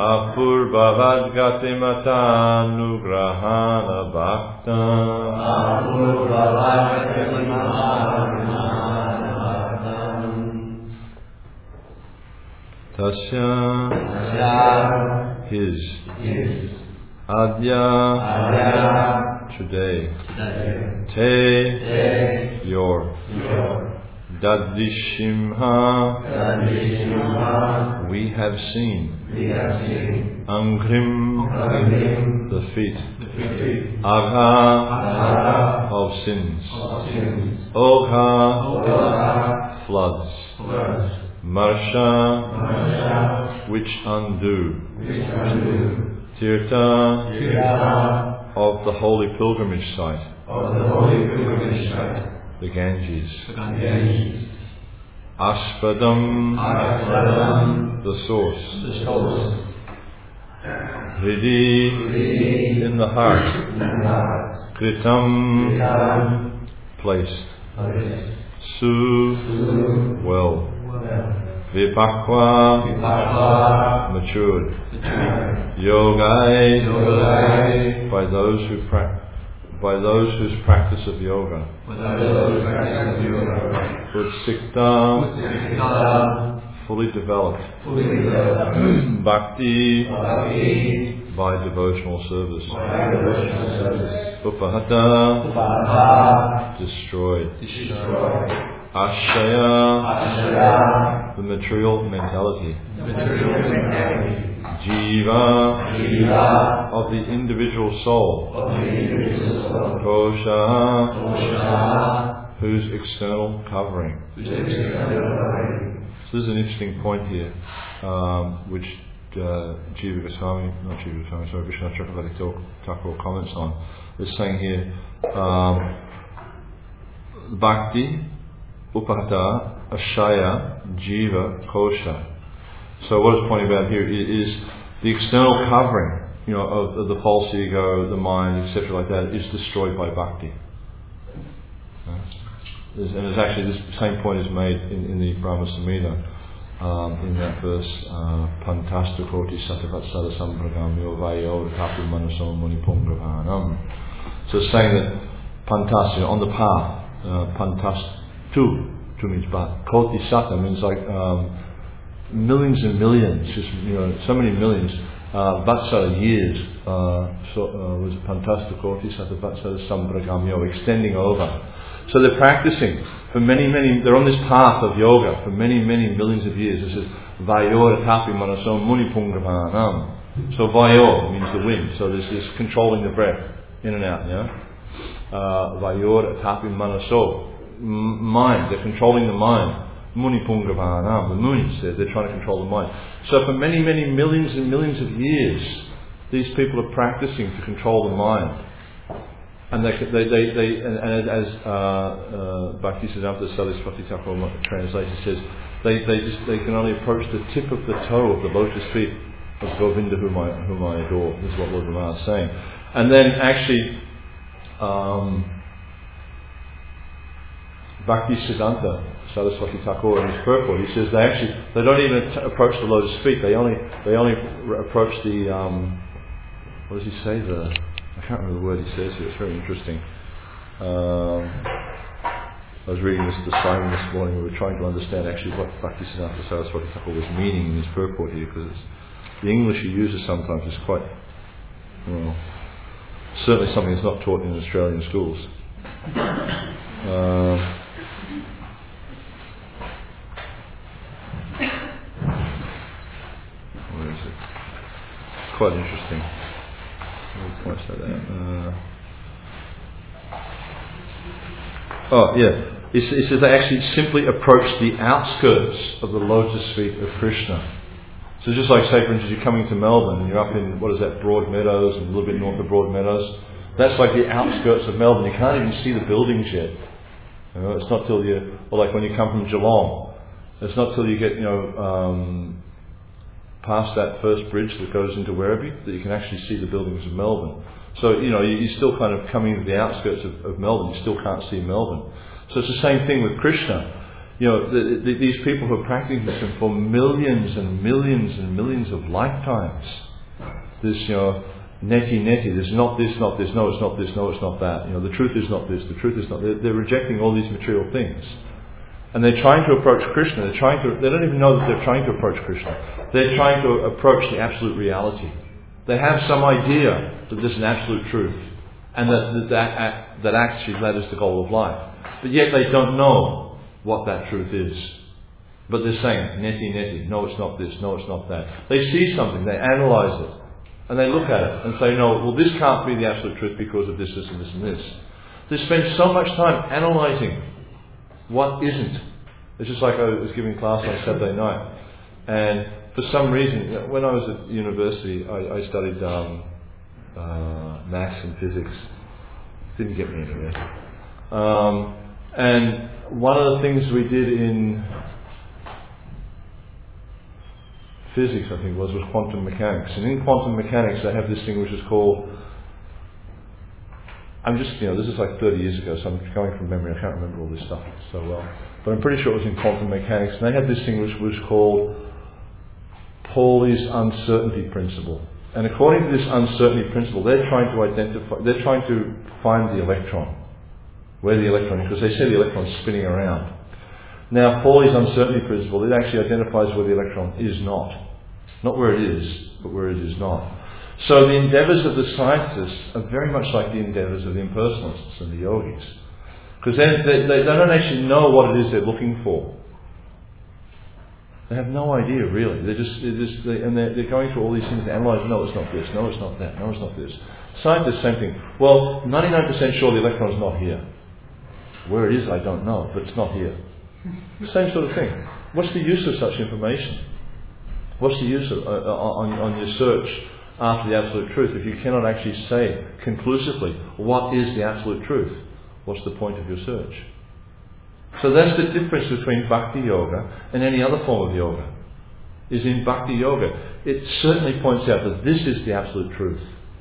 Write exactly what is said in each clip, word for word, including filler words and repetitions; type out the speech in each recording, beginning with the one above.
Apurvavat Gatimathanugrahana Bhakta Apurvavat Gatimathanugrahana Tasya His Adya Today Te Your Dadvishimha We have seen Angrim the feet Agha of sins Ogha floods Marsha which undo Tirtha of the holy pilgrimage site the Ganges Aspadam the source Hridi in the heart Kritam placed Su well Vipakwa matured Yogai by those who practice by those whose practice of yoga Utsikta fully developed Bhakti by devotional service Upahata destroyed Ashaya the material mentality Jiva of the individual soul Kosha whose external covering. So this is an interesting point here, um, which uh, Jiva Goswami, not Jiva Goswami, sorry, Vishwanath Chakravarti Thakur comments on. It's saying here, um, Bhakti, Upahata, Ashaya, Jiva, Kosha. So what it's pointing about here is the external covering, you know, of, of the false ego, the mind, et cetera, like that, is destroyed by bhakti. Uh, and it's actually this same point is made in, in the Brahma Samhita, um, in that verse, Pantasta Koti Satavatsada Sampragamyo Vayo Kapu Manasom Munipungravhanam. So it's saying that Pantas, you know, on the path, uh, Pantas tu, tu means path. Koti Sata means like um, millions and millions, just, you know, so many millions, uh, Vatsara years, uh, so, uh, was Pantasta Koti Sata Vatsara Sampragamyo, extending over. So they're practicing for many, many, they're on this path of yoga for many, many millions of years. It says, Vayor Tapi Manasom Munipungravhanam. So Vayor means the wind. So this is controlling the breath in and out, yeah? Vayor Tapi Manaso. Mind, they're controlling the mind. Munipungravhanam, the munis, they're, they're trying to control the mind. So for many, many millions and millions of years, these people are practicing to control the mind. And they, they, they, they and, and as uh, uh, Bhaktisiddhanta Saraswati Thakur translates, it says they, they just they can only approach the tip of the toe of the lotus feet of Govinda, whom I whom I adore. This is what Lord Brahma is saying. And then actually, um, Bhaktisiddhanta Saraswati Thakur in his purport, he says they actually they don't even t- approach the lotus feet. They only they only r- approach the um, what does he say the I can't remember the word he says here, it's very interesting. Um, I was reading this this Simon this morning, we were trying to understand actually what Bhaktisiddhanta Saraswati Thakur was meaning in his purport here, because the English he uses sometimes is quite, well, certainly something that's not taught in Australian schools. Uh, where is it? It's quite interesting. Uh, oh yeah, it, it says they actually simply approach the outskirts of the lotus feet of Krishna. So just like, say for instance, you're coming to Melbourne and you're up in, what is that, Broadmeadows, and a little bit north of Broadmeadows. That's like the outskirts of Melbourne. You can't even see the buildings yet. You know, it's not till you, or like when you come from Geelong, it's not till you get, you know, um, past that first bridge that goes into Werribee that you can actually see the buildings of Melbourne. So, you know, you're still kind of coming to the outskirts of, of Melbourne, you still can't see Melbourne. So it's the same thing with Krishna. You know, the, the, these people who are practicing this for millions and millions and millions of lifetimes. This, you know, neti neti, there's not this, not this, no it's not this, no it's not that. You know, the truth is not this, the truth is not... They're, they're rejecting all these material things. And they're trying to approach Krishna. They're trying to... They don't even know that they're trying to approach Krishna. They're trying to approach the absolute reality. They have some idea that there's an absolute truth. And that that, that actually that is the goal of life. But yet they don't know what that truth is. But they're saying, neti neti, no it's not this, no it's not that. They see something, they analyse it. And they look at it and say, no, well this can't be the absolute truth because of this, this and this and this. They spend so much time analysing what isn't. It's just like I was giving class on Saturday night. And for some reason, when I was at university, I, I studied um, uh, maths and physics. Didn't get me anywhere. Um, and one of the things we did in physics, I think it was, was quantum mechanics. And in quantum mechanics, they have this thing which is called... I'm just, you know, this is like thirty years ago, so I'm going from memory. I can't remember all this stuff so well. But I'm pretty sure it was in quantum mechanics. And they had this thing which was called Pauli's uncertainty principle. And according to this uncertainty principle, they're trying to identify, they're trying to find the electron. Where the electron is, because they say the electron's spinning around. Now, Pauli's uncertainty principle, it actually identifies where the electron is not. Not where it is, but where it is not. So the endeavours of the scientists are very much like the endeavours of the impersonalists and the yogis. Because they, they, they don't actually know what it is they're looking for. They have no idea, really. They're just, they're just they, and they're, they're going through all these things to analyse, no, it's not this, no, it's not that, no, it's not this. Scientists, same thing. Well, ninety-nine percent sure the electron's not here. Where it is, I don't know, but it's not here. Same sort of thing. What's the use of such information? What's the use of, uh, on, on your search after the absolute truth if you cannot actually say conclusively what is the absolute truth? What's the point of your search? So that's the difference between Bhakti Yoga and any other form of yoga. Is in Bhakti Yoga, it certainly points out that this is the absolute truth.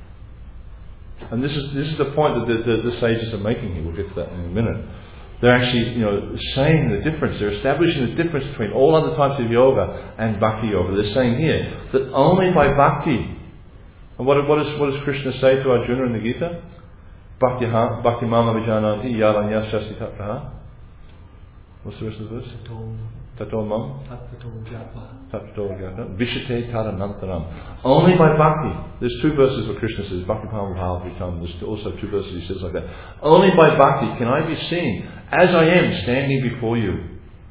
And this is this is the point that the, the, the sages are making here. We'll get to that in a minute. They're actually, you know, saying the difference. They're establishing the difference between all other types of yoga and Bhakti Yoga. They're saying here that only by Bhakti. And what, what, is, what does Krishna say to Arjuna in the Gita? Bhakti Bhakti Mama Vijananti Yalanya Shasti Tatraha. What's the rest of the verse? Tato Mam? Tato Japa. Vishate Taranantaram. Only by Bhakti. There's two verses where Krishna says, Bhakti Pam Bhavavitam. There's also two verses he says like that. Only by Bhakti can I be seen as I am standing before you.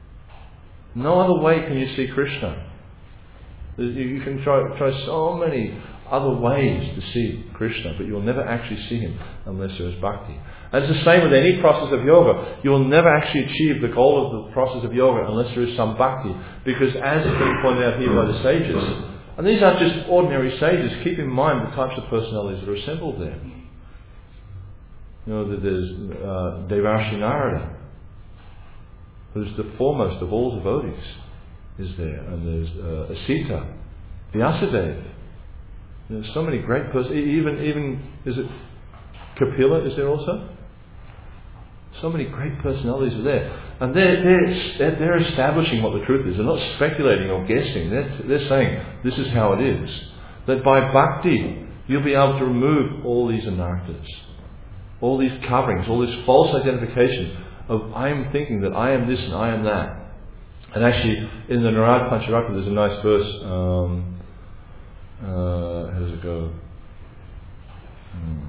No other way can you see Krishna. You can try, try so many other ways to see Krishna, but you'll never actually see him unless there is bhakti. And it's the same with any process of yoga. You'll never actually achieve the goal of the process of yoga unless there is some bhakti. Because as has been pointed out here by the sages, and these aren't just ordinary sages, keep in mind the types of personalities that are assembled there. You know, that there's uh, Devarshi Narada, who's the foremost of all devotees, is there. And there's uh, Asita, Vyasadeva. There's so many great persons. Even, even, is it Kapila, is there also? So many great personalities are there. And they're, they're, they're establishing what the truth is. They're not speculating or guessing. They're, they're saying, this is how it is. That by bhakti, you'll be able to remove all these anarthas, all these coverings, all this false identification of I am thinking that I am this and I am that. And actually, in the Narad Pancharakta, there's a nice verse. Um, uh, how does it go? Hmm.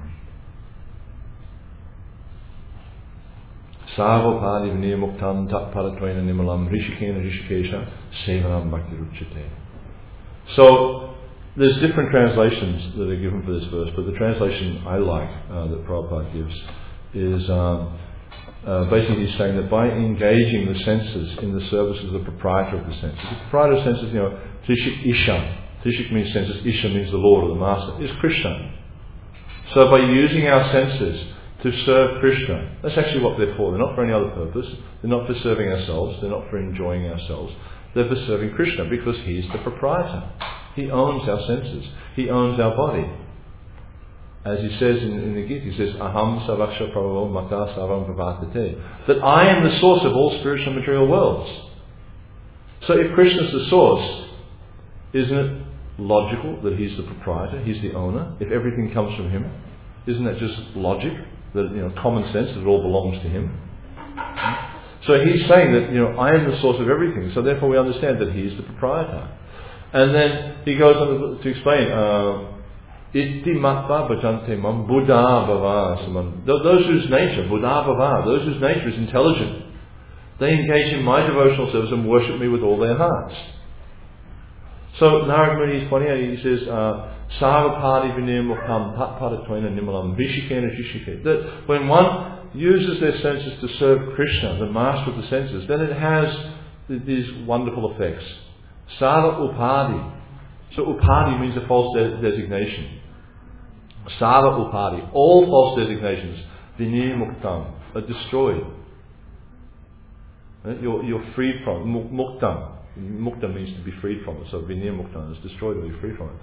Sarvopadi vinayamuktam tatparatvaina nimalam rishikena rishikesha sevanam bhakti ruchate. So, there's different translations that are given for this verse, but the translation I like, uh, that Prabhupada gives, is um, uh, basically he's saying that by engaging the senses in the service of the proprietor of the senses, the proprietor of senses, you know, Trishik Isha, Trishik means senses, Isha means the Lord or the Master, is Krishna. So by using our senses to serve Krishna, that's actually what they're for. They're not for any other purpose. They're not for serving ourselves. They're not for enjoying ourselves. They're for serving Krishna because He's the proprietor. He owns our senses. He owns our body. as he says in, in the Gita, he says, Aham Savaksha Prabhavo Mata Savam Pravartate, that I am the source of all spiritual and material worlds. So if Krishna's the source, isn't it logical that he's the proprietor, he's the owner? If everything comes from him, isn't that just logic? That, you know, common sense, that it all belongs to him? So he's saying that, you know, I am the source of everything, so therefore we understand that he's the proprietor. And then he goes on to explain, Itti Matva Bhajante Mam Buddha Bhava. Those whose nature, Buddha Bhava, those whose nature is intelligent, they engage in my devotional service and worship me with all their hearts. So Narad Muni is pointing out, he says, Sarvapadi Vinir Mukham Patpadatvaina Nimalam Vishikena Jishike. That when one uses their senses to serve Krishna, the master of the senses, then it has these wonderful effects. Sarva Upadi. So Upadi means a false de- designation. Sarva Upadi. All false designations, Vinir Muktam, are destroyed. You're, you're freed from Muktam. Mukta means to be freed from it. So Vinir Muktam is destroyed or you're free from it.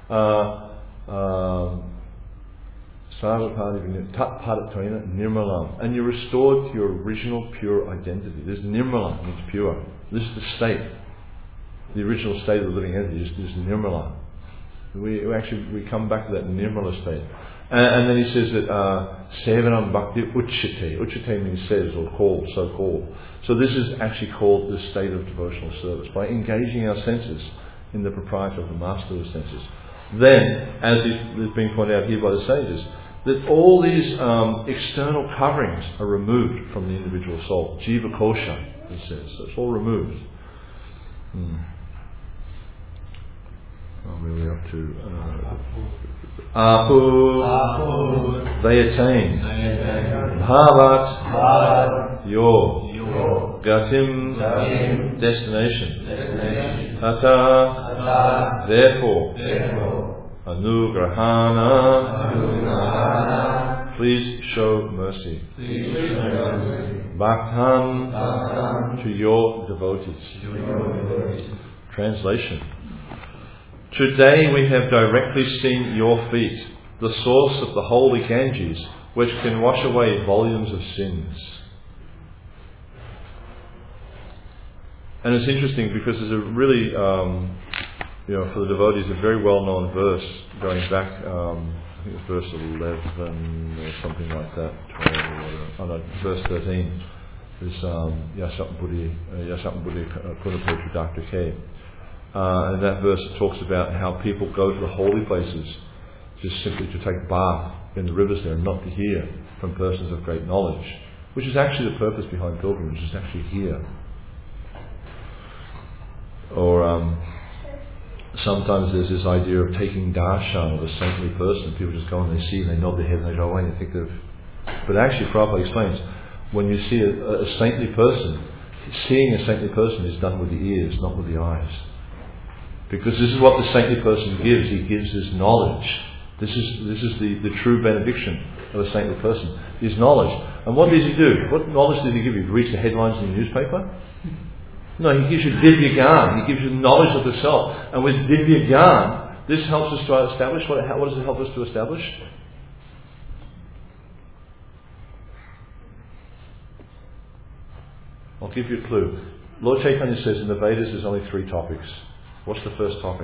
Sarvapadi Vinir Tat Padatvaina Nirmalam. And you're restored to your original pure identity. This Nirmalam means pure. This is the state. The original state of the living entity is, is Nirmala. We, we actually we come back to that Nirmala state. And, and then he says that Sevanam Bhakti Uchite. Uchite means says or called, so called. So this is actually called the state of devotional service. By engaging our senses in the proprietor of the master of the senses. Then, as is being pointed out here by the sages, that all these um, external coverings are removed from the individual soul. Jiva Kosha, it says. So it's all removed. Hmm. Oh, where are we up to? Uh, Apu, they attain. Bhavat, your. Gatim, destination. Tata, therefore. Anugrahana, please show mercy. Bhaktan, to your devotees. Translation. Today we have directly seen your feet, the source of the holy Ganges, which can wash away volumes of sins. And it's interesting because there's a really, um, you know, for the devotees, a very well-known verse going back, um, I think it's verse eleven or something like that, twelve or whatever. Oh no, verse thirteen is um, Yasam Buddhi, Yasam Buddhi Kunapetra Doctor K. Uh, and that verse talks about how people go to the holy places just simply to take bath in the rivers there and not to hear from persons of great knowledge, which is actually the purpose behind pilgrimage, is actually hear. Or um, sometimes there's this idea of taking darshan of a saintly person. People just go and they see and they nod their head and they go away and they think of... But actually Prabhupada explains, when you see a, a saintly person, seeing a saintly person is done with the ears, not with the eyes. Because this is what the saintly person gives. He gives his knowledge. This is this is the, the true benediction of a saintly person. His knowledge. And what does he do? What knowledge does he give you? Read the headlines in the newspaper? No, he gives you Divya Gyan. He gives you knowledge of the self. And with Divya Gyan, this helps us to establish. What, how, what does it help us to establish? I'll give you a clue. Lord Chaitanya says in the Vedas there's only three topics. What's the first topic?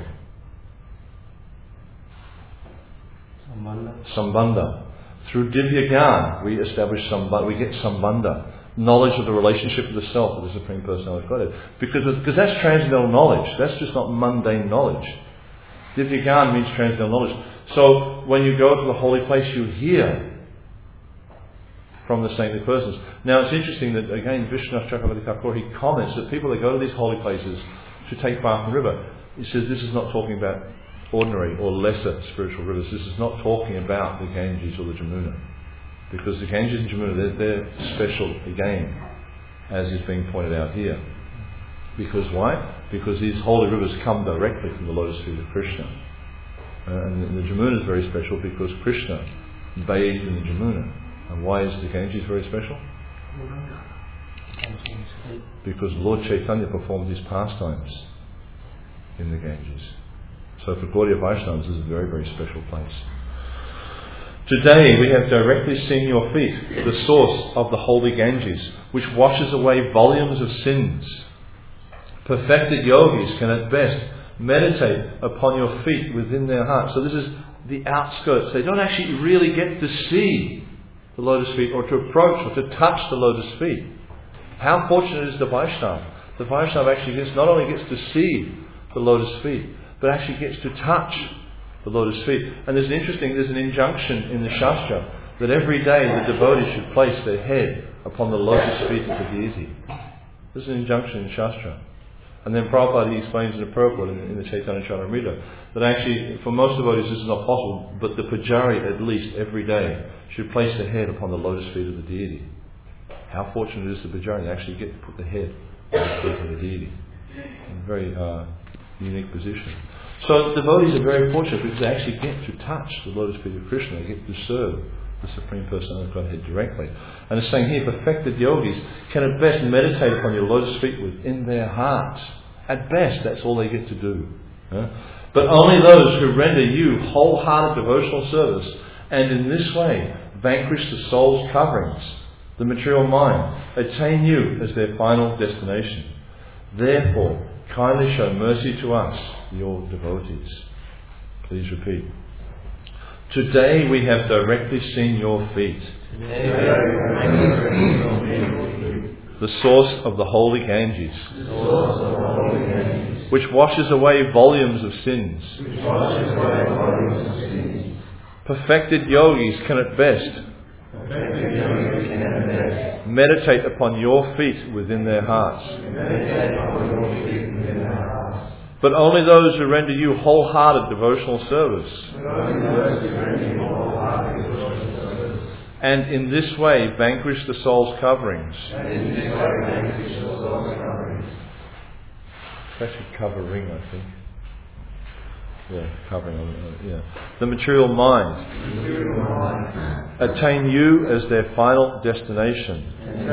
Sambandha. Sambandha. Through Divya Gyan, we establish Sambandha. We get Sambandha. Knowledge of the relationship of the self, with the Supreme Personality of Godhead. Because, because that's transcendental knowledge. That's just not mundane knowledge. Divya Gyan means transcendental knowledge. So, when you go to the holy place, you hear from the saintly persons. Now, it's interesting that, again, Vishwanath Chakravarti Thakur, he comments that people that go to these holy places to take bath in the river, he says this is not talking about ordinary or lesser spiritual rivers. This is not talking about the Ganges or the Jamuna. Because the Ganges and Jamuna, they're, they're special again, as is being pointed out here. Because why? Because these holy rivers come directly from the lotus feet of Krishna. Uh, and the Jamuna is very special because Krishna bathed in the Jamuna. And why is the Ganges very special? Because Lord Chaitanya performed his pastimes in the Ganges. So for Gaudiya Vaishnavas, this is a very, very special place. Today we have directly seen your feet, the source of the holy Ganges, which washes away volumes of sins. Perfected yogis can at best meditate upon your feet within their hearts. So this is the outskirts. They don't actually really get to see the lotus feet or to approach or to touch the lotus feet. How fortunate is the Vaishnava? The Vaishnava actually gets, not only gets to see the lotus feet, but actually gets to touch the lotus feet. And there's an interesting, there's an injunction in the Shastra that every day the devotee should place their head upon the lotus feet of the deity. There's an injunction in Shastra. And then Prabhupada he explains in the purport in, in the Chaitanya Charitamrita that actually for most devotees this is not possible, but the Pujari at least every day should place their head upon the lotus feet of the deity. How fortunate is the Pujari to actually get to put the head on the feet of the deity. In a very uh, unique position. So devotees are very fortunate because they actually get to touch the lotus feet of Krishna. They get to serve the Supreme Personality of Godhead directly. And it's saying here, perfected yogis can at best meditate upon your lotus feet within their hearts. At best, that's all they get to do. Huh? But only those who render you wholehearted devotional service and in this way vanquish the soul's coverings, the material mind, attain you as their final destination. Therefore, kindly show mercy to us, your devotees. Please repeat. Today we have directly seen your feet, the source of the holy Ganges, which washes away volumes of sins. Perfected yogis can at best meditate upon your feet within their hearts. But only those who render you wholehearted devotional service. And in this way vanquish the soul's coverings. It's actually covering, I think. Yeah, covering. Uh, yeah. The material mind. Attain you as their final destination.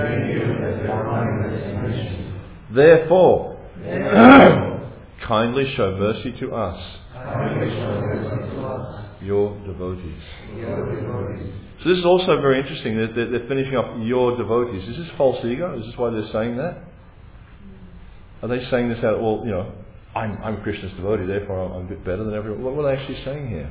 Therefore, kindly show mercy to us, your devotees. So this is also very interesting that they're, they're finishing up your devotees. Is this false ego? Is this why they're saying that? Are they saying this out? Well, you know, I'm, I'm Krishna's devotee, therefore I'm, I'm a bit better than everyone. What were they actually saying here?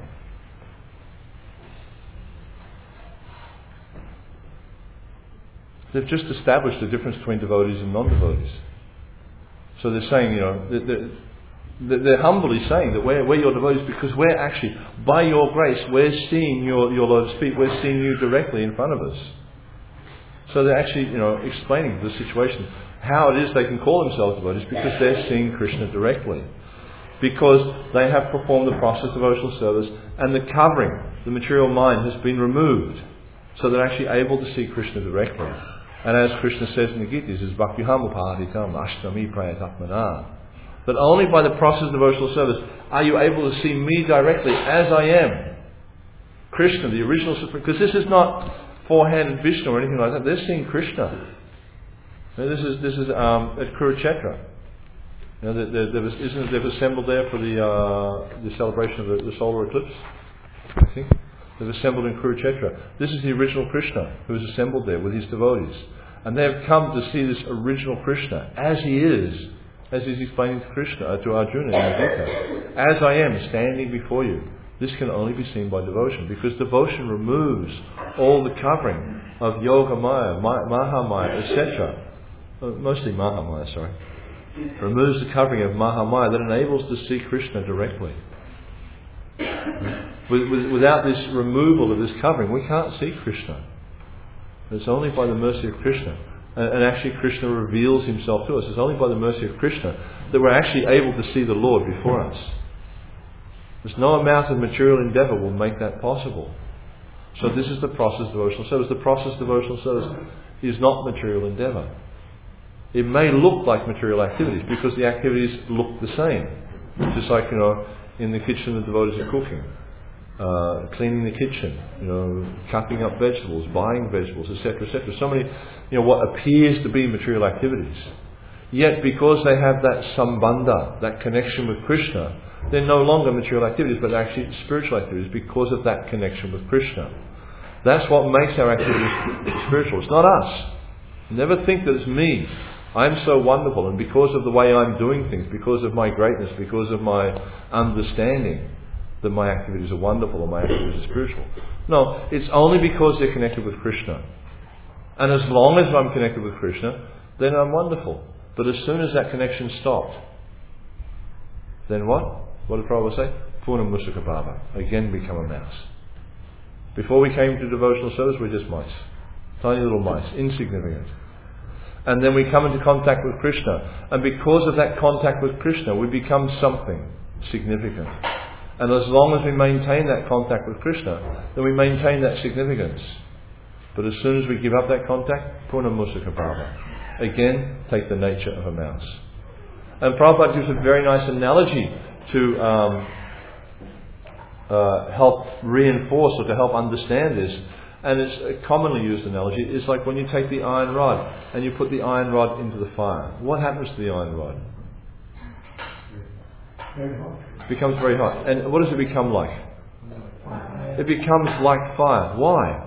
They've just established the difference between devotees and non-devotees. So they're saying, you know, they're, they're, they're humbly saying that we're, we're your devotees because we're actually, by your grace, we're seeing your, your lotus feet, we're seeing you directly in front of us. So they're actually, you know, explaining the situation, how it is they can call themselves devotees because they're seeing Krishna directly. Because they have performed the process of devotional service and the covering, the material mind, has been removed. So they're actually able to see Krishna directly. And as Krishna says in the Gita, he says, Bhakti-ham upaharitam ashtami prayatatmana. That only by the process of devotional service are you able to see me directly as I am. Krishna, the original Supreme. Because this is not four-handed Vishnu or anything like that. They're seeing Krishna. Now this is this is um, at Kurukshetra. You know, they, they, they've, isn't it, they've assembled there for the uh, the celebration of the, the solar eclipse. I think they've assembled in Kurukshetra. This is the original Krishna who is assembled there with his devotees, and they have come to see this original Krishna as he is, as he's explaining to Krishna uh, to Arjuna in the Gita. As I am standing before you. This can only be seen by devotion, because devotion removes all the covering of Yoga Maya, Maha Maya, et cetera. Uh, mostly Maha Maya, sorry. Removes the covering of Maha Maya that enables to see Krishna directly. With, with, without this removal of this covering, we can't see Krishna. It's only by the mercy of Krishna. And, and actually Krishna reveals himself to us. It's only by the mercy of Krishna that we're actually able to see the Lord before us. There's no amount of material endeavour will make that possible. So this is the process of devotional service. The process of devotional service is not material endeavour. It may look like material activities because the activities look the same. Just like, you know, in the kitchen the devotees are cooking, uh, cleaning the kitchen, you know, cutting up vegetables, buying vegetables, et cetera, et cetera. So many, you know, what appears to be material activities. Yet because they have that sambandha, that connection with Krishna, they're no longer material activities, but actually spiritual activities because of that connection with Krishna. That's what makes our activities spiritual. It's not us. Never think that it's me. I'm so wonderful, and because of the way I'm doing things, because of my greatness, because of my understanding, that my activities are wonderful or my activities are spiritual. No, it's only because they're connected with Krishna. And as long as I'm connected with Krishna, then I'm wonderful. But as soon as that connection stopped, then what? What did Prabhupada say? Purna Musaka Baba. Again become a mouse. Before we came to devotional service, we're just mice. Tiny little mice, insignificant. And then we come into contact with Krishna. And because of that contact with Krishna, we become something significant. And as long as we maintain that contact with Krishna, then we maintain that significance. But as soon as we give up that contact, Purna Musaka Baba. Again, take the nature of a mouse. And Prabhupada gives a very nice analogy to um, uh, help reinforce or to help understand this. And it's a commonly used analogy. It's like when you take the iron rod and you put the iron rod into the fire. What happens to the iron rod? Very hot. It becomes very hot. And what does it become like? It becomes like fire. Why?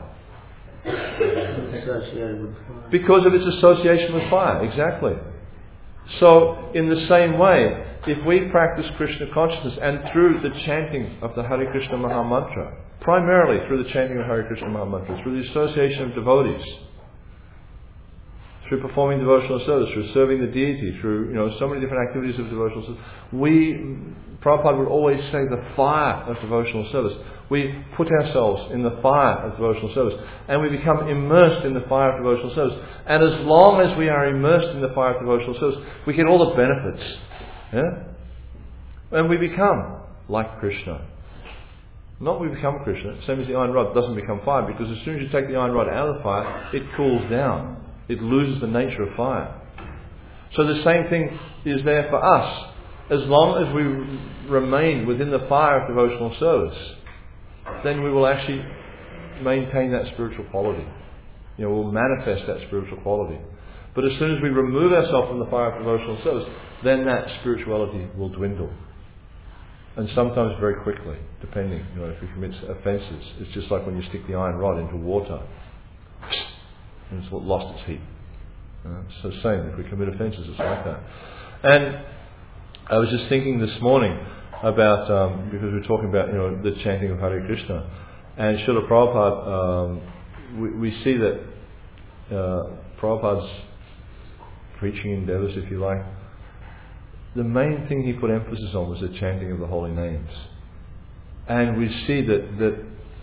Because of its association with fire. Exactly. So, in the same way, if we practice Krishna consciousness and through the chanting of the Hare Krishna Maha Mantra, primarily through the chanting of Hare Krishna Maha Mantra, through the association of devotees, through performing devotional service, through serving the deity, through, you know, so many different activities of devotional service, we, Prabhupada would always say the fire of devotional service. We put ourselves in the fire of devotional service and we become immersed in the fire of devotional service. And as long as we are immersed in the fire of devotional service, we get all the benefits. Yeah? And we become like Krishna. Not we become Krishna, same as the iron rod doesn't become fire, because as soon as you take the iron rod out of the fire, it cools down. It loses the nature of fire. So the same thing is there for us. As long as we remain within the fire of devotional service, then we will actually maintain that spiritual quality. You know, we'll manifest that spiritual quality. But as soon as we remove ourselves from the fire of devotional service, then that spirituality will dwindle. And sometimes very quickly, depending, you know, if we commit offences. It's just like when you stick the iron rod into water. And it's lost its heat. Uh, so same, if we commit offences, it's like that. And I was just thinking this morning about, um, because we were talking about, you know, the chanting of Hare Krishna, and Srila Prabhupada, um, we, we see that uh, Prabhupada's preaching endeavours, if you like, the main thing he put emphasis on was the chanting of the holy names. And we see that that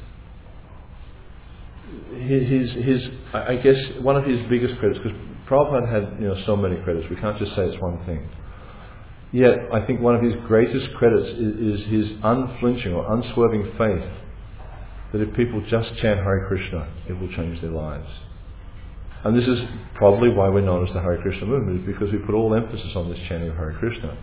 his his I guess one of his biggest credits, because Prabhupada had, you know, so many credits, we can't just say it's one thing. Yet I think one of his greatest credits is, is his unflinching or unswerving faith that if people just chant Hare Krishna, it will change their lives. And this is probably why we're known as the Hare Krishna movement, is because we put all emphasis on this chanting of Hare Krishna.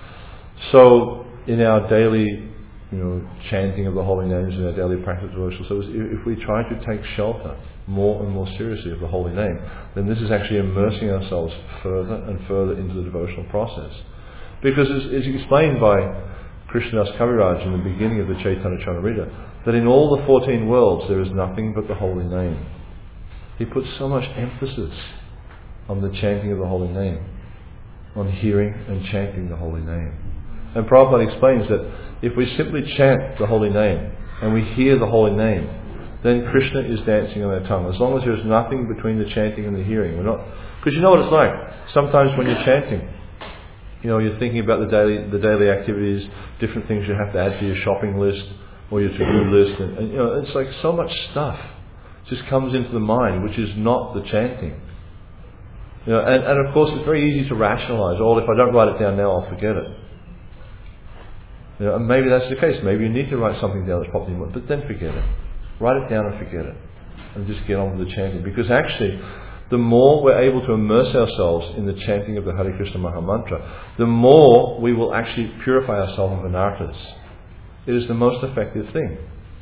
So in our daily, you know, chanting of the holy names, in our daily practice of devotional service, if we try to take shelter more and more seriously of the holy name, then this is actually immersing ourselves further and further into the devotional process. Because as, as explained by Krishnadas Kaviraj in the beginning of the Chaitanya Charitamrita, that in all the fourteen worlds there is nothing but the holy name. He puts so much emphasis on the chanting of the holy name, on hearing and chanting the holy name. And Prabhupada explains that if we simply chant the holy name and we hear the holy name, then Krishna is dancing on our tongue. As long as there's nothing between the chanting and the hearing, we're not. Because you know what it's like. Sometimes when you're chanting, you know, you're thinking about the daily the daily activities, different things you have to add to your shopping list or your to-do list, and, and you know, it's like so much stuff just comes into the mind, which is not the chanting. You know, and, and of course it's very easy to rationalise, oh, if I don't write it down now, I'll forget it. You know, and maybe that's the case. Maybe you need to write something down that's properly important, but then forget it. Write it down and forget it. And just get on with the chanting. Because actually, the more we're able to immerse ourselves in the chanting of the Hare Krishna Maha Mantra, the more we will actually purify ourselves of anarthas. It is the most effective thing.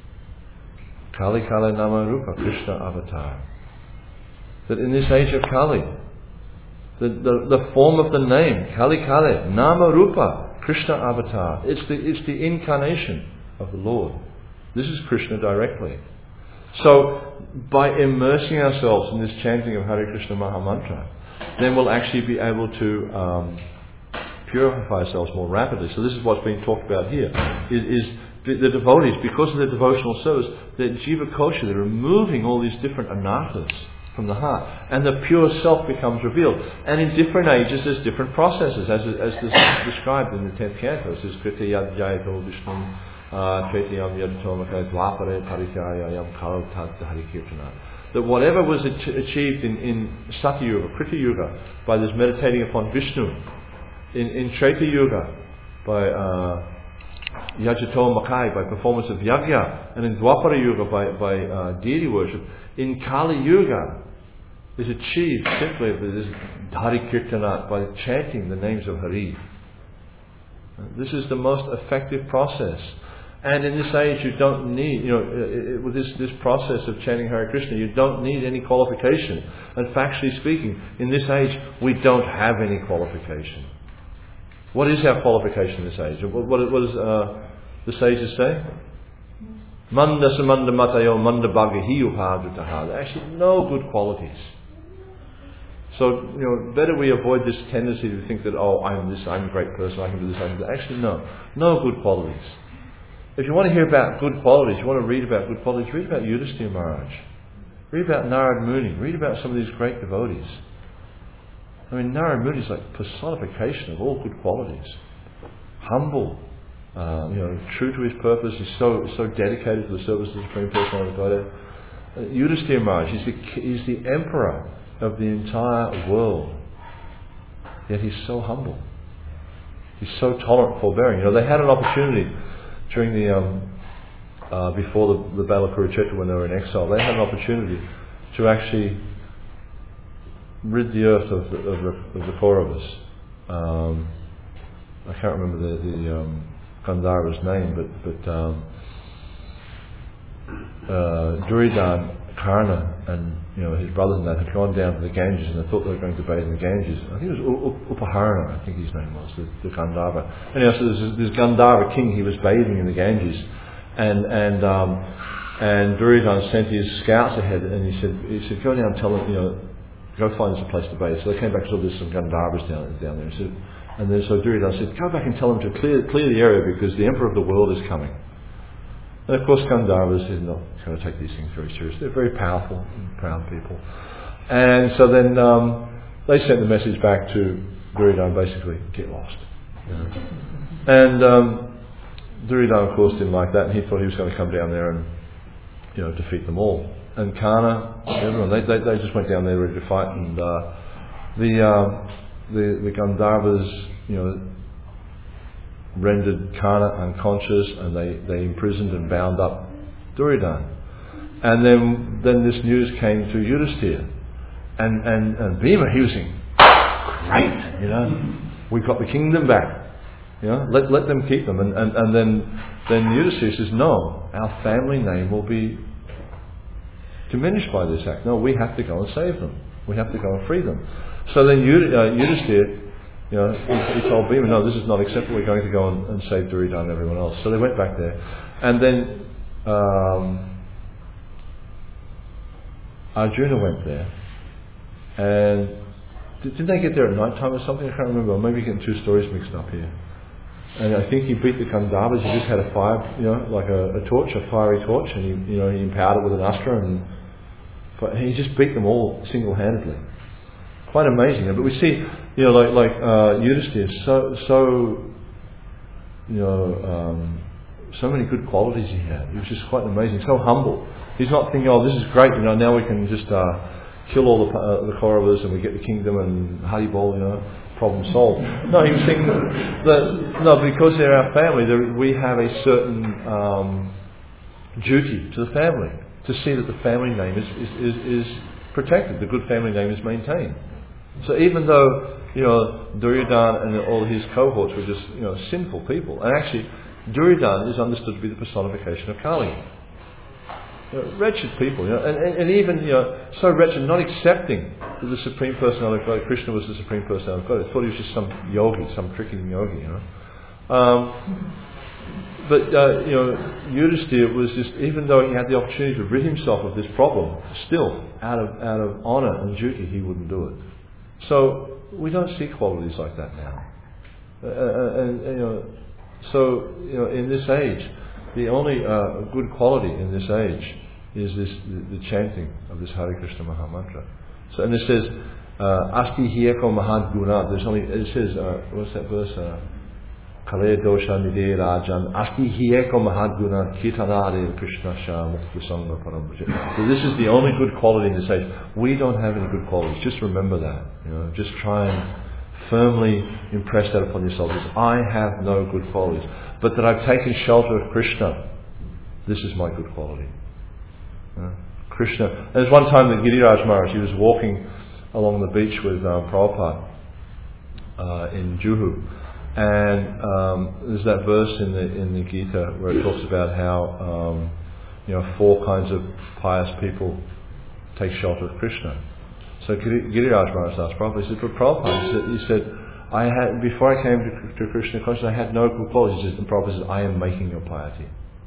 Kali Kali Nama Rupa Krishna Avatar. That in this age of Kali, the, the, the form of the name, Kali Kali, Nama Rupa Krishna Avatar, it's the, it's the incarnation of the Lord. This is Krishna directly. So, by immersing ourselves in this chanting of Hare Krishna Maha Mantra, then we'll actually be able to um, purify ourselves more rapidly. So this is what's being talked about here, is, is the, the devotees, because of their devotional service, their jiva kosha, they're removing all these different anarthas from the heart, and the pure self becomes revealed. And in different ages there's different processes, as as this is described in the tenth canto. It says Krita Yad Jayato Vishnu Tretiyam Yadatomaka Dwapare Parityayam Karo Tat Hari Kirtana. That whatever was ach- achieved in, in Satya Yuga, Krita Yuga, by this meditating upon Vishnu, in, in Treta Yuga, by uh, Yajato Makai, by performance of Yagya, and in Dwapara Yuga, by, by uh, deity worship, in Kali Yuga, is achieved simply by this Hari Kirtana, by chanting the names of Hari. This is the most effective process. And in this age you don't need, you know, with this, this process of chanting Hare Krishna, you don't need any qualification. And factually speaking, in this age we don't have any qualification. What is our qualification in this age? What, what, what does uh, the sages say? Manda samanda matayo manda bhagahiyu bhadritaha. Actually no good qualities. So, you know, better we avoid this tendency to think that, oh, I'm this, I'm a great person, I can do this, I can do that. Actually, no. No good qualities. If you want to hear about good qualities, you want to read about good qualities, read about Yudhisthira Maharaj. Read about Narad Muni. Read about some of these great devotees. I mean, Narad Muni is like personification of all good qualities. Humble, uh, you know, true to his purpose, he's so so dedicated to the service of the Supreme Personality of Godhead. Uh, Yudhisthira Maharaj, he's the, he's the emperor of the entire world, yet he's so humble. He's so tolerant, forbearing. You know, they had an opportunity during the um, uh, before the, the Battle of Kurukshetra, when they were in exile. They had an opportunity to actually rid the earth of the, of the, of the Kauravas. Um, I can't remember the, the um, Gandharva's name, but but um, uh, Duryodhana, Karna, and you know his brothers and that had gone down to the Ganges, and they thought they were going to bathe in the Ganges. I think it was U- Upaharana, I think his name was, the, the Gandharva. Anyway, so there's this Gandharva king, he was bathing in the Ganges, and and um, and Duryodhana sent his scouts ahead, and he said he said go down and tell them, you know, go find us a place to bathe. So they came back and saw there's some Gandharvas down down there. He said, and then so Duryodhana said, go back and tell them to clear clear the area because the emperor of the world is coming. And of course Gandharvas is not going to take these things very seriously. They're very powerful and proud people. And so then um, they sent the message back to Duryodhana, basically, get lost. You know. And um, Duryodhana of course didn't like that, and he thought he was going to come down there and, you know, defeat them all. And Karna, everyone, they, they, they just went down there ready to fight, and uh, the, uh, the the Gandharvas, you know, rendered Karna unconscious, and they, they imprisoned and bound up Duryodhana. And then then this news came to Yudhisthira, and and, and Bhima, he was saying, great, you know, we got the kingdom back, you know, let let them keep them. And, and, and then then Yudhisthira says, no, our family name will be diminished by this act. No, we have to go and save them. We have to go and free them. So then Yud, uh, Yudhisthira, you know, he, he told Bhima, no, this is not acceptable, we're going to go and, and save Duryodhana and everyone else. So they went back there. And then um, Arjuna went there. And did, didn't they get there at night time or something? I can't remember. Or maybe getting two stories mixed up here. And I think he beat the Gandharvas. He just had a fire, you know, like a, a torch, a fiery torch, and he, you know, he empowered it with an astra, and he just beat them all single-handedly. Quite amazing. But we see, you know, like like uh, Yudhisthira, so so, you know, um, so many good qualities he had. He was just quite amazing. So humble. He's not thinking, oh, this is great. You know, now we can just uh, kill all the uh, the Kauravas and we get the kingdom and Haribol, you know, problem solved. No, he was thinking that no, because they're our family, we have a certain um, duty to the family to see that the family name is is, is is protected. The good family name is maintained. So even though, you know, Duryodhana and all his cohorts were just, you know, sinful people, and actually Duryodhana is understood to be the personification of Kali. You know, wretched people, you know, and, and, and even, you know, so wretched, not accepting that the Supreme Personality of God, Krishna was the Supreme Personality of God. They thought he was just some yogi, some tricking yogi, you know. Um, but uh, you know, Yudhisthira was just, even though he had the opportunity to rid himself of this problem, still out of out of honour and duty, he wouldn't do it. So we don't see qualities like that now. Uh, and, and you know, so you know, in this age, the only uh, good quality in this age is this the, the chanting of this Hare Krishna Mahamantra. So, and it says, Asti Hiyeko Mahad Guna. There's only, it says, uh, what's that verse? Kale Dosha Nide Rajan Asti Hiyeko Mahad Guna Kitanare Krishna Sha Mukta Sangha Parampuja. So this is the only good quality in this age. We don't have any good qualities. Just remember that. You know, just try and firmly impress that upon yourself. I have no good qualities, but that I've taken shelter of Krishna. This is my good quality. Uh, Krishna. There's one time that Giriraj Maharaj, he was walking along the beach with um, Prabhupada uh, in Juhu, and um, there's that verse in the in the Gita where it talks about how um, you know four kinds of pious people take shelter of Krishna. So Giriraj Maharaj asked Prabhupada, he said, "For Prabhupada," he said, he said I had before I came to, to Krishna consciousness, I had no good qualities." He says, and Prabhupada says, "I am making your piety."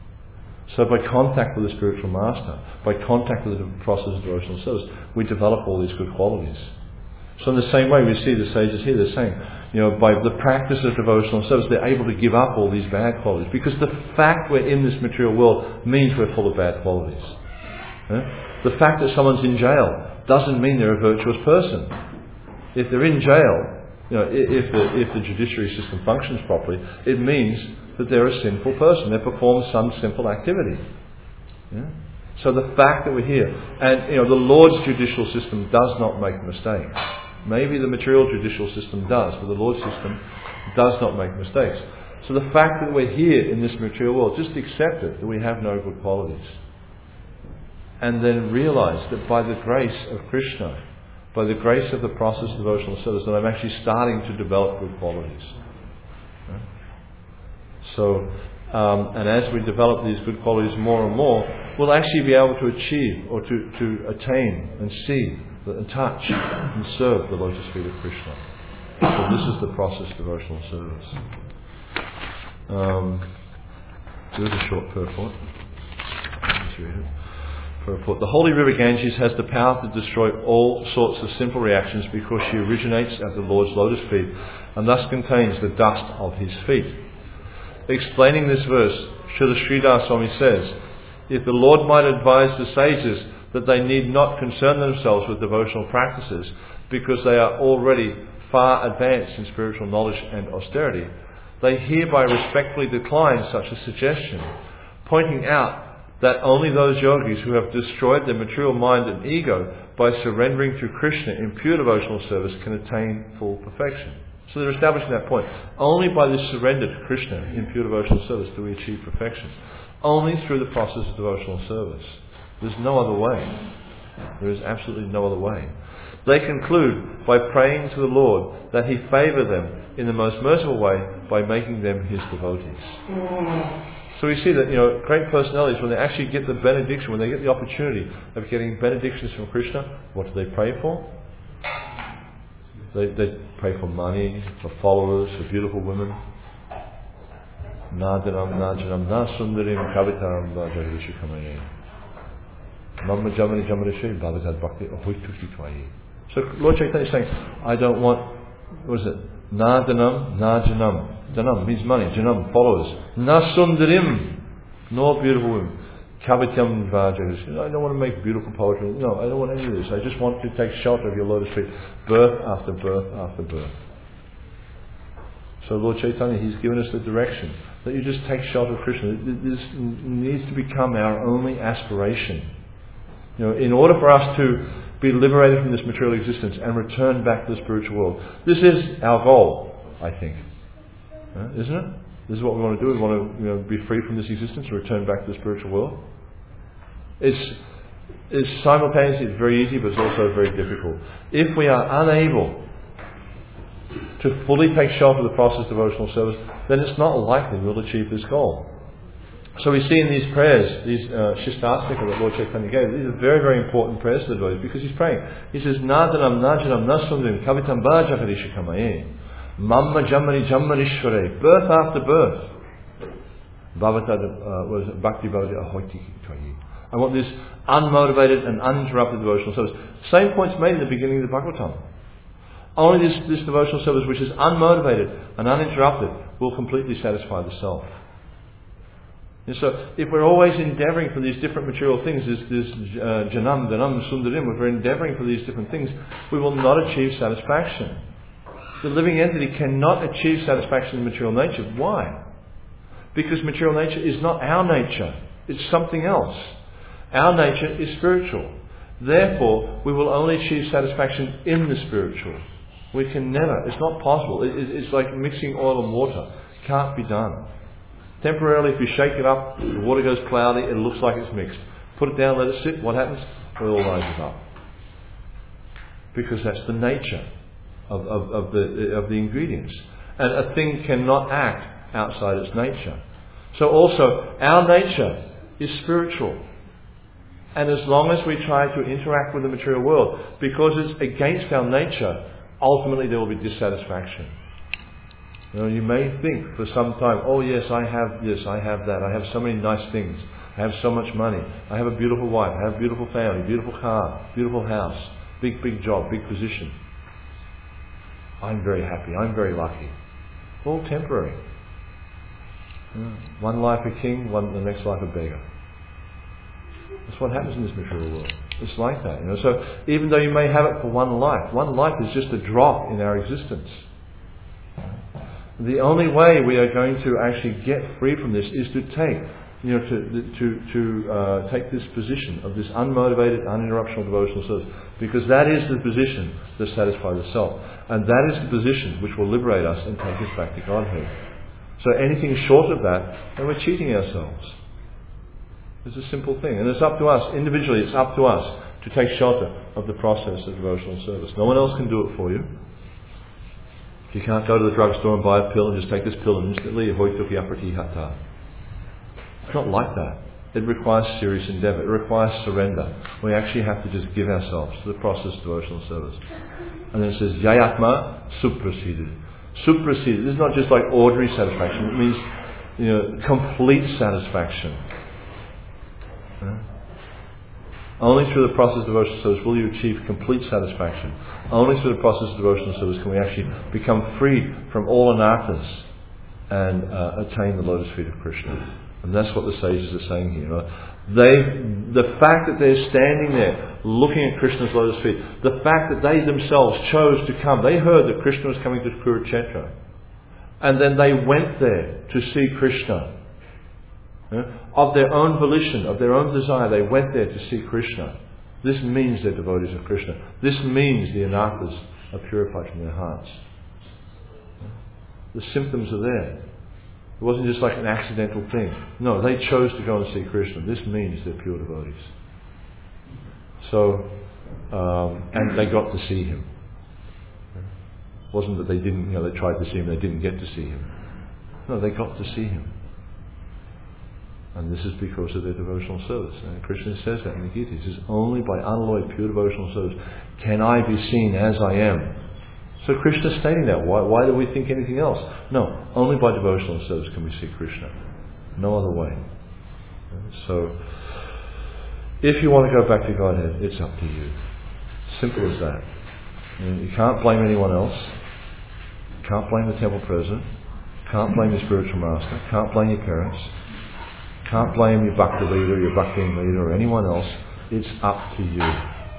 So by contact with the spiritual master, by contact with the process of devotional service, we develop all these good qualities. So in the same way, we see the sages here, they're saying, you know, by the practice of devotional service, they're able to give up all these bad qualities. Because the fact we're in this material world means we're full of bad qualities. Yeah? The fact that someone's in jail doesn't mean they're a virtuous person. If they're in jail, you know, if the, if the judiciary system functions properly, it means that they're a sinful person. They perform some sinful activity. Yeah? So the fact that we're here, and you know, the Lord's judicial system does not make mistakes. Maybe the material judicial system does, but the Lord's system does not make mistakes. So the fact that we're here in this material world, just accept it, that we have no good qualities. And then realize that by the grace of Krishna, by the grace of the process of devotional service, that I'm actually starting to develop good qualities. Yeah? So, um, and as we develop these good qualities more and more, we'll actually be able to achieve or to, to attain and see and touch and serve the lotus feet of Krishna. So this is the process of devotional service. Um, there is a short purport. Let's read it. Purport. The holy river Ganges has the power to destroy all sorts of simple reactions because she originates at the Lord's lotus feet and thus contains the dust of his feet. Explaining this verse, Srila Sridhar Swami says, if the Lord might advise the sages that they need not concern themselves with devotional practices because they are already far advanced in spiritual knowledge and austerity, they hereby respectfully decline such a suggestion, pointing out that only those yogis who have destroyed their material mind and ego by surrendering to Krishna in pure devotional service can attain full perfection. So they're establishing that point. Only by this surrender to Krishna in pure devotional service do we achieve perfection. Only through the process of devotional service. There's no other way. There is absolutely no other way. They conclude by praying to the Lord that He favour them in the most merciful way by making them His devotees. So we see that, you know, great personalities, when they actually get the benediction, when they get the opportunity of getting benedictions from Krishna, what do they pray for? They, they pray for money, for followers, for beautiful women. Nadanam, najanam, na sundarim, kavitaram, vajarishikamaya. Mamma jamani jamarishi, bhavitad bhakti, ahoituki twayi. So Lord Chaitanya is saying, I don't want, what is it? Nadanam, najanam. Janam means money, janam, followers. Na sundarim, nor beautiful women. Kavityam vajaris. I don't want to make beautiful poetry. No, I don't want any of this. I just want to take shelter of your lotus feet. Birth after birth after birth. So Lord Chaitanya, He's given us the direction that you just take shelter of Krishna. This needs to become our only aspiration. You know, in order for us to be liberated from this material existence and return back to the spiritual world. This is our goal, I think. Uh, isn't it? This is what we want to do. We want to, you know, be free from this existence and return back to the spiritual world. It's, it's simultaneously it's very easy, but it's also very difficult. If we are unable to fully take shelter of the process of devotional service, then it's not likely we'll achieve this goal. So we see in these prayers, these uh, Shishtastika that Lord Chaitanya gave, these are very, very important prayers to the devotees because he's praying. He says, Nadanam, Najanam, Nasundarim, Kavitam Bhajakarishikamaye, Mamma Jamani Jamanishvare, birth after birth. Bhavata, uh, what is it? Bhakti Bhavata Ahoiti Toyi. I want this unmotivated and uninterrupted devotional service. Same points made in the beginning of the Bhagavatam. Only this, this devotional service which is unmotivated and uninterrupted will completely satisfy the self. And so if we're always endeavouring for these different material things, this, this uh, Janam, Dhanam, Sundarim, if we're endeavouring for these different things, we will not achieve satisfaction. The living entity cannot achieve satisfaction in material nature. Why? Because material nature is not our nature. It's something else. Our nature is spiritual. Therefore, we will only achieve satisfaction in the spiritual. We can never. It's not possible. It, it, it's like mixing oil and water. Can't be done. Temporarily, if you shake it up, the water goes cloudy, it looks like it's mixed. Put it down, let it sit. What happens? Oil rises up. Because that's the nature of, of, of the of the ingredients. And a thing cannot act outside its nature. So also, our nature is spiritual. And as long as we try to interact with the material world, because it's against our nature, ultimately there will be dissatisfaction. You know, you may think for some time, oh yes, I have this, I have that, I have so many nice things, I have so much money, I have a beautiful wife, I have a beautiful family, beautiful car, beautiful house, big, big job, big position. I'm very happy, I'm very lucky. All temporary. You know, one life a king, one the next life a beggar. That's what happens in this material world. It's like that. You know? So even though you may have it for one life, one life is just a drop in our existence. The only way we are going to actually get free from this is to take, you know, to to to uh, take this position of this unmotivated, uninterruptible devotional service, because that is the position that satisfies the self, and that is the position which will liberate us and take us back to Godhead. So anything short of that, then we're cheating ourselves. It's a simple thing. And it's up to us, individually, it's up to us to take shelter of the process of devotional service. No one else can do it for you. You can't go to the drugstore and buy a pill and just take this pill and instantly, it's not like that. It requires serious endeavour. It requires surrender. We actually have to just give ourselves to the process of devotional service. And then it says, Yayatma suprasided. Suprasided. This is not just like ordinary satisfaction. It means, you know, complete satisfaction. Huh? Only through the process of devotional service will you achieve complete satisfaction. Only through the process of devotional service can we actually become free from all anarthas and uh, attain the lotus feet of Krishna. And that's what the sages are saying here. Right? They, the fact that they're standing there looking at Krishna's lotus feet, the fact that they themselves chose to come, they heard that Krishna was coming to Kurukshetra, and then they went there to see Krishna. Yeah? Of their own volition, of their own desire, they went there to see Krishna. This means they're devotees of Krishna. This means the anarthas are purified from their hearts. The symptoms are there. It wasn't just like an accidental thing. No, they chose to go and see Krishna. This means they're pure devotees. So, um, and they got to see him. It wasn't that they didn't, you know, they tried to see him, they didn't get to see him. No, they got to see him. And this is because of their devotional service. And Krishna says that in the Gita. He says, only by unalloyed pure devotional service can I be seen as I am. So Krishna is stating that. Why, why do we think anything else? No, only by devotional service can we see Krishna. No other way. So, if you want to go back to Godhead, it's up to you. Simple as that. You can't blame anyone else. You can't blame the temple president. You can't blame your spiritual master. You can't blame your parents. You can't blame your bhakti leader, your bhakti leader, or anyone else. It's up to you.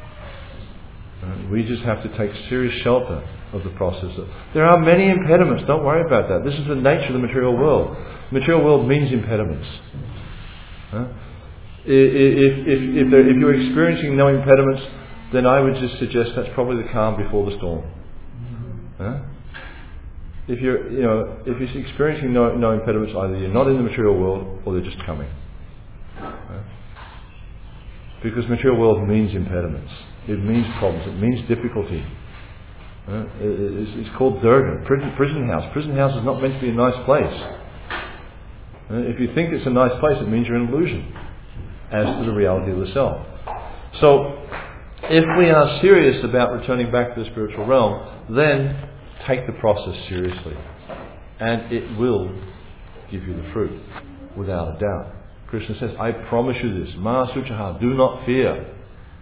We just have to take serious shelter of the process. There are many impediments, don't worry about that. This is the nature of the material world. The material world means impediments. Huh? If, if, if, there, if you're experiencing no impediments, then I would just suggest that's probably the calm before the storm. Huh? If you're, you know, if you're experiencing no, no impediments, either you're not in the material world or they're just coming. Huh? Because material world means impediments. It means problems. It means difficulty. Uh, it's, it's called durga, prison, prison house. Prison house is not meant to be a nice place. Uh, if you think it's a nice place, it means you're in illusion as to the reality of the self. So, if we are serious about returning back to the spiritual realm, then take the process seriously, and it will give you the fruit. without a doubt. Krishna says, I promise you this, Ma Suchaha, do not fear.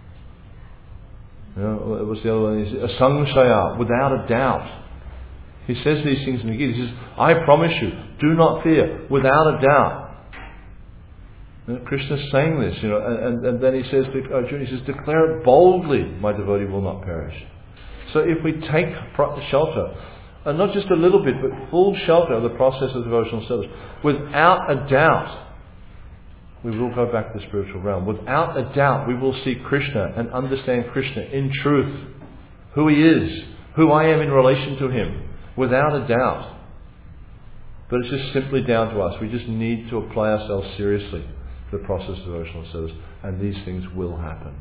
You know, what's the other one? He says, Asangshaya, without a doubt. He says these things in the Gita. He says, I promise you, do not fear, without a doubt. You know, Krishna's saying this, you know, and, and, and then he says to Arjuna, he says, declare it boldly, my devotee will not perish. So if we take shelter, and not just a little bit, but full shelter of the process of devotional service, without a doubt, we will go back to the spiritual realm. Without a doubt, we will see Krishna and understand Krishna in truth, who he is, who I am in relation to him, without a doubt. But it's just simply down to us. We just need to apply ourselves seriously to the process of devotional service, and these things will happen.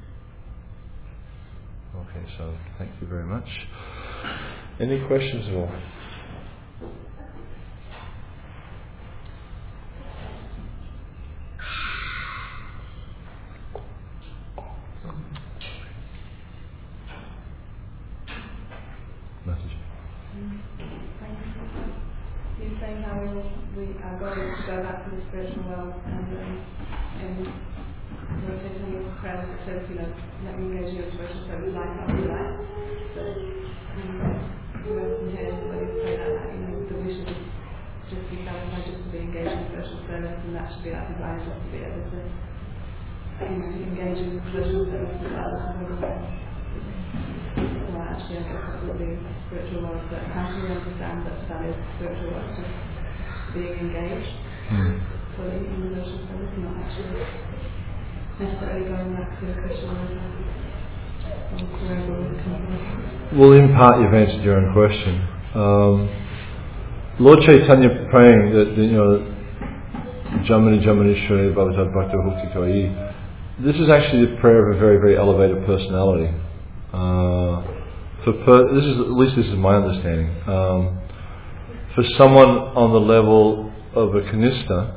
Okay, so thank you very much. Any questions at all? Message. You're saying how we, we our goal is to go back to the spiritual world, and um, and rotating your prayers that says, you know, let me engage in your spiritual service like how we like. So, um, whoever from here, whether you pray like that, you know, the wish is just be satisfied just to be engaged in spiritual service, and that should be our desire, just to be able to, you know, engage in spiritual service with others and everyone. Well, actually, I guess that would be spiritual work, but how can we understand that that is spiritual work, just being engaged Hmm. fully in the spiritual service, not actually necessarily going back to Krishna or wherever we come from? Well, in part you've answered your own question. Um, Lord Chaitanya praying that, you know, Jamani Jamanishwari Bhavatad Bhakta Hukti Koi, this is actually the prayer of a very, very elevated personality. Uh, for per- this is at least this is my understanding. Um, for someone on the level of a Kanista,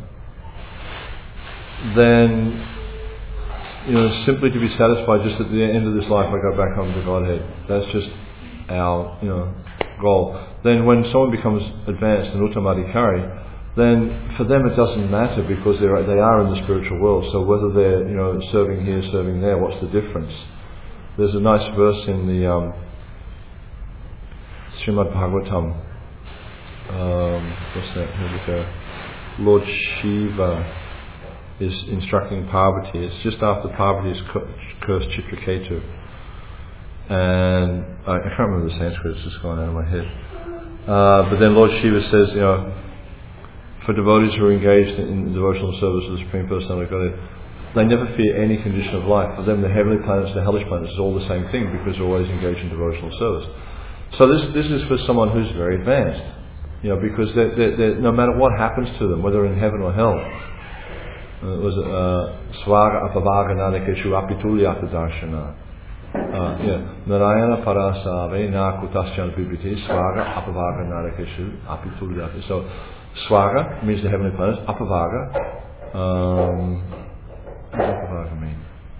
then, you know, simply to be satisfied just at the end of this life, I go back home to Godhead. That's just our, you know, goal. Then when someone becomes advanced in Uttamadhikari, then for them it doesn't matter, because they are, they are in the spiritual world. So whether they're, you know, serving here, serving there, what's the difference? There's a nice verse in the um, Srimad Bhagavatam. Um, what's that? Here we go. Lord Shiva is instructing Parvati. It's just after Parvati has cursed Chitraketu. And I, I can't remember the Sanskrit, it's just gone out of my head. Uh, but then Lord Shiva says, you know, for devotees who are engaged in, in devotional service of the Supreme Personality of Godhead, they never fear any condition of life. For them, the heavenly planets, the hellish planets is all the same thing, because they're always engaged in devotional service. So this this is for someone who's very advanced, you know, because they're, they're, they're, no matter what happens to them, whether in heaven or hell, uh, was it Swaga Apavaga Nadekeshu Apitulyata Darshana. Yeah, Narayana Parasave Nakutasyan Vibhiti Swaga Apavaga Nadekeshu Apitulyata. So Swaga means the heavenly planets, Apavaga. Um, What does Apavaga mean?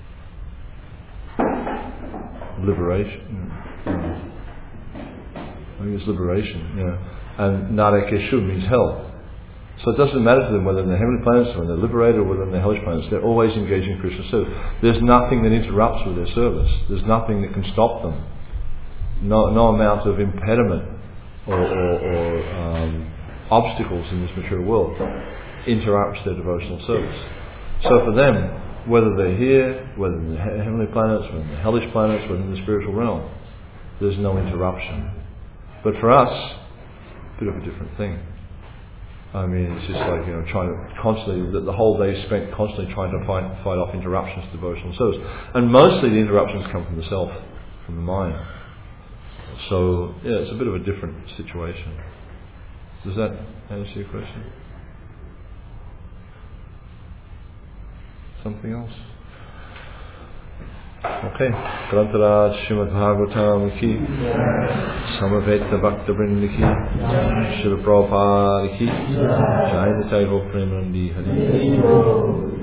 Liberation. Mm. I think it's liberation, yeah. And Narakeshu means hell. So it doesn't matter to them whether in the heavenly planets or when they're liberated or whether in the hellish planets, they're always engaged in Krishna service. There's nothing that interrupts with their service. There's nothing that can stop them. No, no amount of impediment or, or, or um, obstacles in this material world interrupts their devotional service. So for them, whether they're here, whether in the heavenly planets, whether in the hellish planets, whether in the spiritual realm, there's no interruption. But for us, a bit of a different thing. I mean, it's just like, you know, trying to constantly, the, the whole day spent constantly trying to fight, fight off interruptions to devotional service. And mostly the interruptions come from the self, from the mind. So, yeah, it's a bit of a different situation. Does that answer your question? Something else? Okay. Grantaraj Srimad Bhagavatam ki, Samaveta Bhakta Vrinda ki, Srila Prabhupada ki, Jai Nitai Go Premanandi Hari.